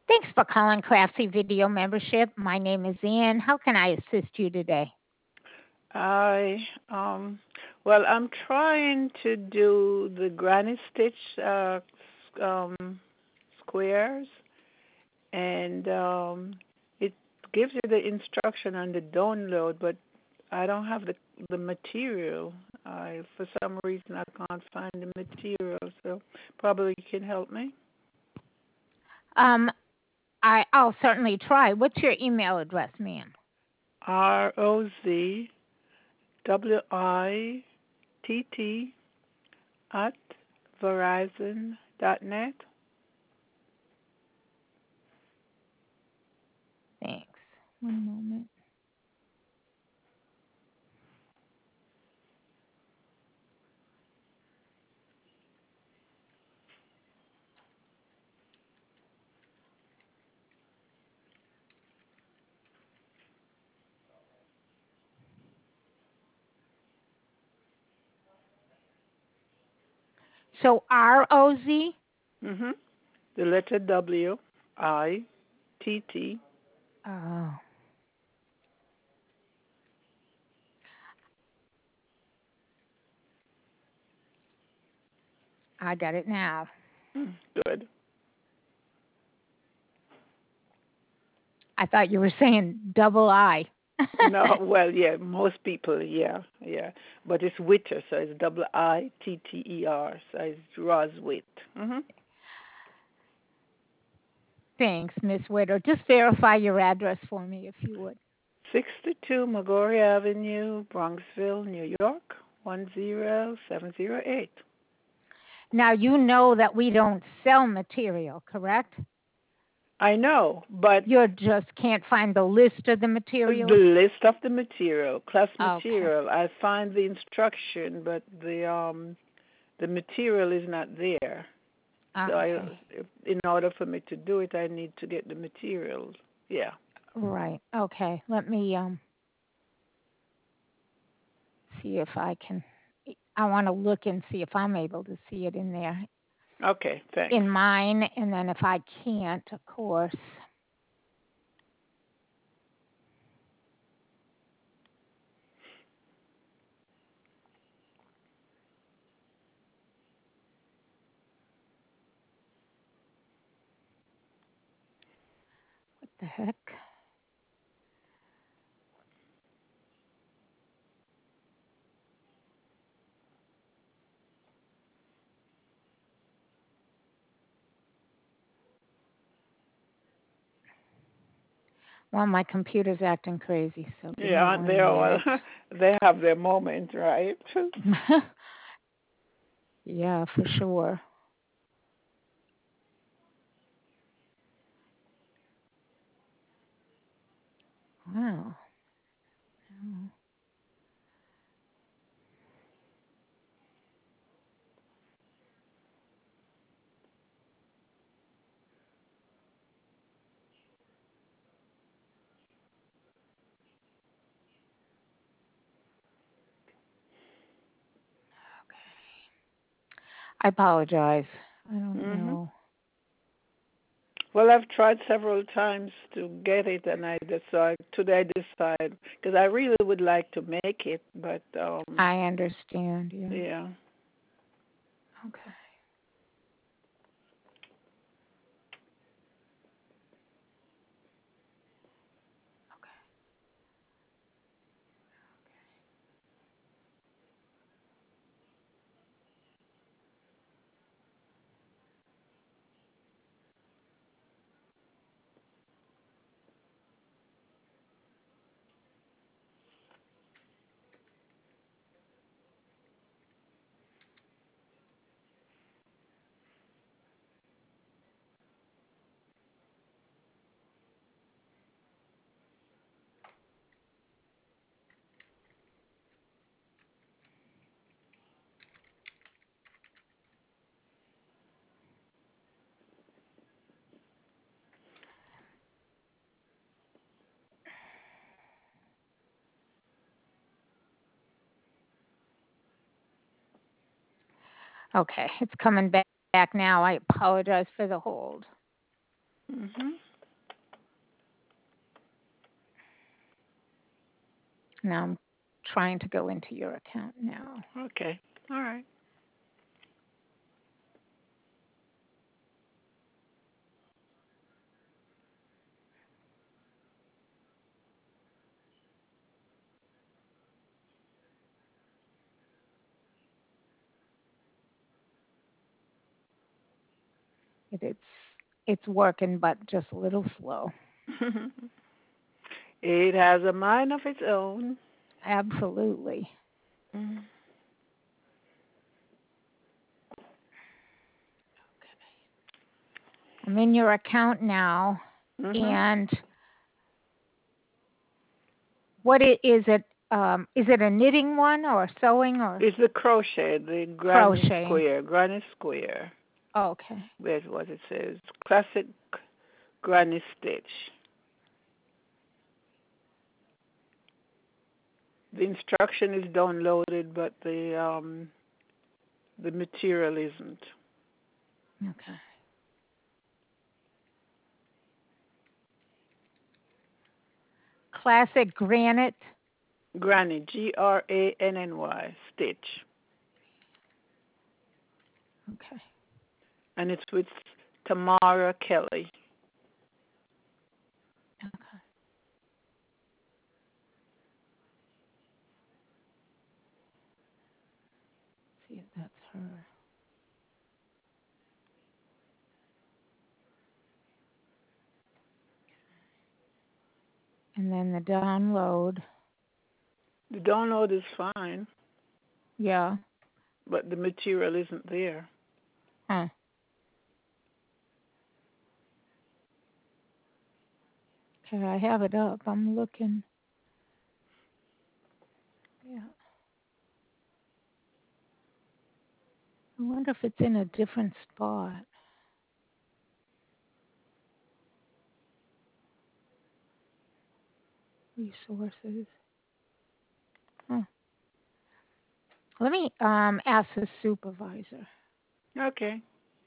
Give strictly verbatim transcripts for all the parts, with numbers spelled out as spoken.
Thanks for calling Craftsy Video Membership. My name is Ann. How can I assist you today? I um well I'm trying to do the granny stitch uh s- um squares and um it gives you the instruction on the download, but I don't have the the material. I for some reason I can't find the material, so probably you can help me. Um, I, I'll certainly try. What's your email address, ma'am? R O Z W I T T at verizon dot net. Thanks. One moment. So R O Z? Mhm. The letter W I T T. Oh, I got it now. Mm, good. I thought you were saying double I. No, well, yeah, most people, yeah, yeah, but it's Witter, so it's W I T T E R, so it's Roswit. Mhm. Thanks, Miss Witter. Just verify your address for me if you would. sixty-two Montgomery Avenue, Bronxville, New York, one zero seven zero eight. Now, you know that we don't sell material, correct? I know, but You just can't find the list of the the materials? list of the material, class Okay. material, I find the instruction, but the um the material is not there. So I, Okay. if, in order for me to do it, I need to get the materials. Yeah. Right. Okay. Let me um see if I can. I want to look and see if I'm able to see it in there Okay. Thanks. in mine, and then if I can't, of course. What the heck? Well, my computer's acting crazy, so give Yeah, me aren't they one all? minute. They have their moment, right? Yeah, for sure. Wow. Oh, okay. I apologize. I don't Mhm. know. Well, I've tried several times to get it, and I decide today I decide because I really would like to make it, but um, I understand. Yeah. yeah. Okay. Okay. Okay. It's coming back now. I apologize for the hold. Mhm. Now I'm trying to go into your account now. Okay. All right. It, it's it's working, but just a little slow. It has a mind of its own. Absolutely. Mm. I'm in your account now, Mhm. and what it is it? Um, is it a knitting one or sewing or It's the crochet, the granny crocheting? square, granny square. Okay. Where's what it says? Classic granny stitch. The instruction is downloaded, but the um the material isn't. Okay. Classic granite. Granny, G R A N N Y, stitch, Okay. and it's with Tamara Kelly. Okay. See if that's her. And then the download. The download is fine, Yeah. but the material isn't there. Huh. Okay, I have it up. I'm looking. Yeah. I wonder if it's in a different spot. Resources. Huh. Let me um ask the supervisor. Okay.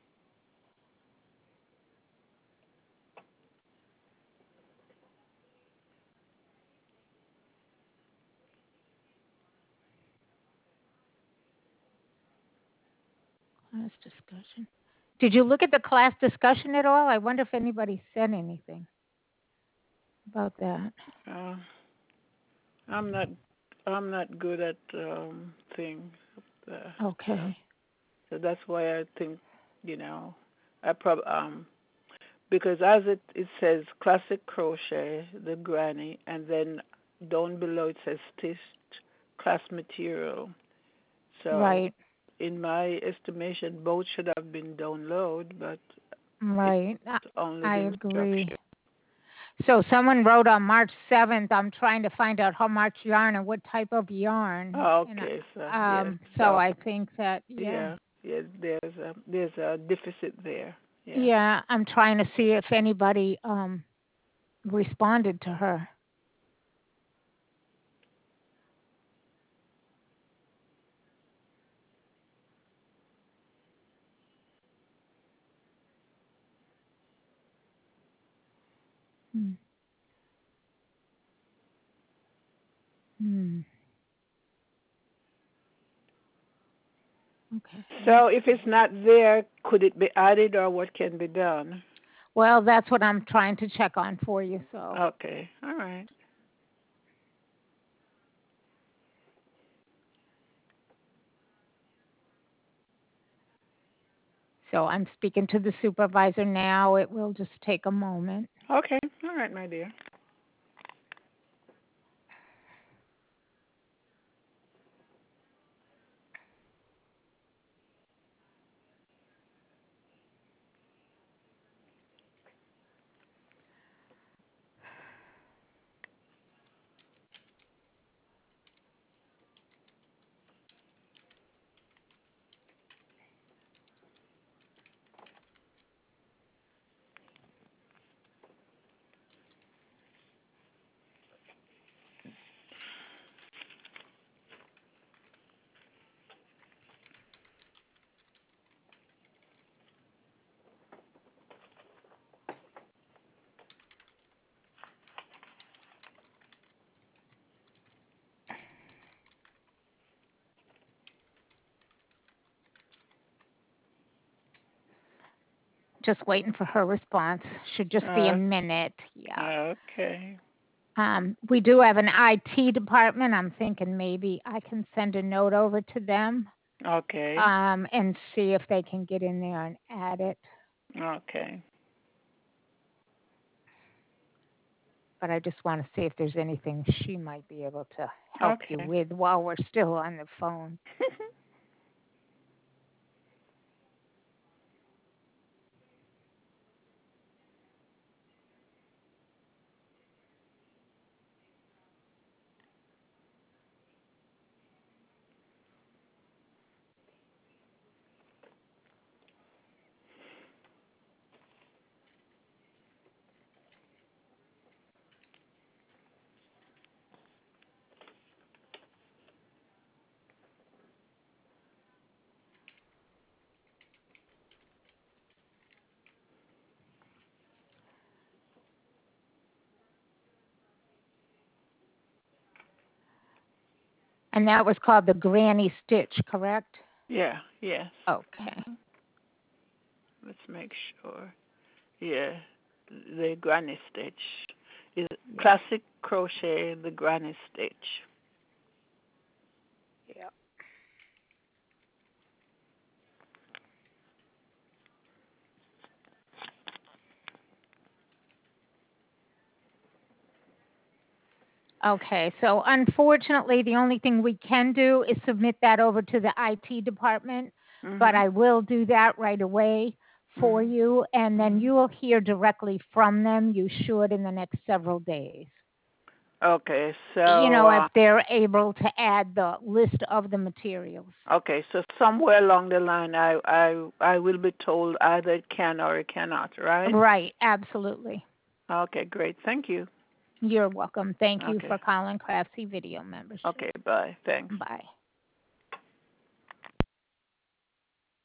Class discussion. Did you look at the class discussion at all? I wonder if anybody said anything about that. Uh, I'm not I'm not good at um things. Uh, stuff. Okay. So that's why I think, you know, I prob um because as it it says classic crochet, the granny, and then down below it says stitched class material. So Right. in my estimation, both should have been downloaded, but it's Right. I, only I the agree. instruction. So someone wrote on March seventh, I'm trying to find out how much yarn and what type of yarn. Oh, And okay, so I- yes, um so so I think that yeah. yeah, yeah, there's a there's a deficit there. Yeah. Yeah, I'm trying to see if anybody um responded to her. Hmm. Hmm. Okay, let's So if it's see. not there, could it be added, or what can be done? Well, that's what I'm trying to check on for you. So, Okay, all right. so I'm speaking to the supervisor now. It will just take a moment. Okay, all right, my dear. Just waiting for her response. Should just be a Uh, minute. Yeah. okay. Um, we do have an I T department. I'm thinking maybe I can send a note over to them Okay. um, and see if they can get in there and add it. Okay. But I just want to see if there's anything she might be able to help you Okay. with while we're still on the phone. And that was called the Granny Stitch, correct? Yeah. Yes. Okay. Mhm. Let's make sure. Yeah. The granny stitch is Yeah. classic crochet. The granny stitch. Yeah. Okay, so unfortunately, the only thing we can do is submit that over to the I T department, but Mhm. I will do that right away for Mhm. you, and then Mhm. you will hear directly from them. You should in the next several days. Okay. You So. know, if Uh, they're able to add the list of the materials. okay. So somewhere along the line, I I I will be told either it can or it cannot. Right. Right, absolutely. Okay. Great. Thank you. You're welcome. Thank you Okay. for calling Craftsy Video Membership. Okay. Bye. Thanks. Bye.